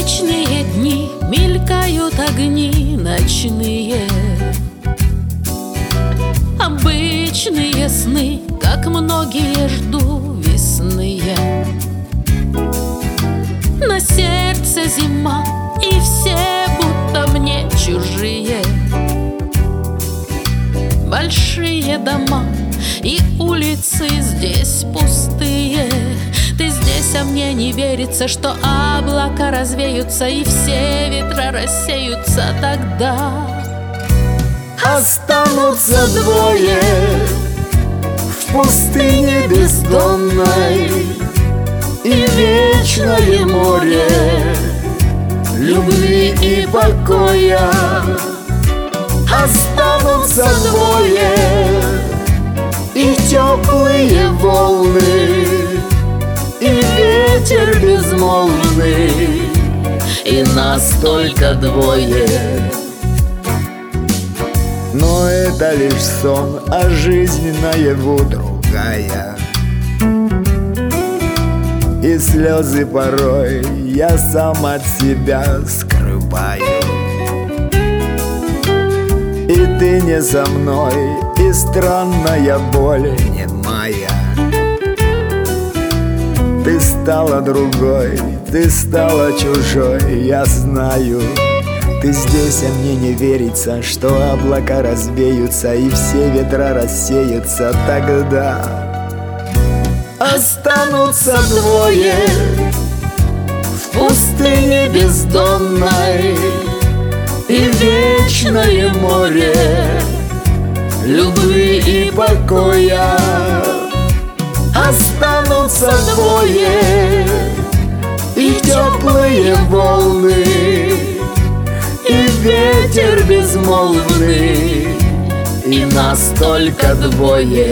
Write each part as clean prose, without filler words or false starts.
Обычные дни, мелькают огни ночные. Обычные сны, как многие жду весны я. На сердце зима, и все будто мне чужие. Большие дома и улицы здесь пустые. Ты здесь, а мне не верится, что облака развеются и все ветра рассеются тогда. Останутся двое в пустыне бездонной, и вечное море любви и покоя. Останутся двое и теплые волны, и ветер безмолвный, и нас только двое. Но это лишь сон, а жизнь наяву другая. И слезы порой я сам от себя скрываю. И ты не со мной, и странная боль не моя. Ты стала другой, ты стала чужой, я знаю. Ты здесь, а мне не верится, что облака развеются и все ветра рассеются тогда. Останутся двое в пустыне бездонной, и вечное море любви и покоя. Останутся двое и теплые волны, и ветер безмолвный, и нас только двое.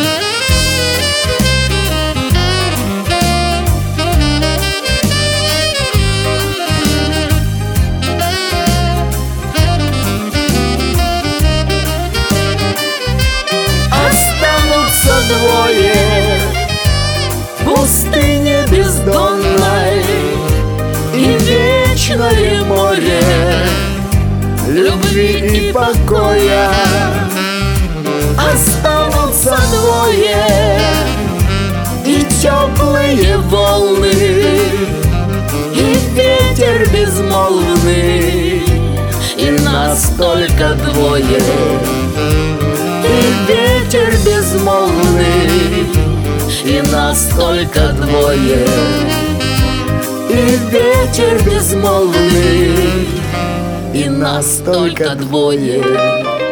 Останутся двое в пустыне бездонной, и вечное море любви и покоя. Останутся двое и теплые волны, и ветер безмолвный, и нас только двое. И ветер безмолвный, и нас только двое. И ветер безмолвный, и нас только двое.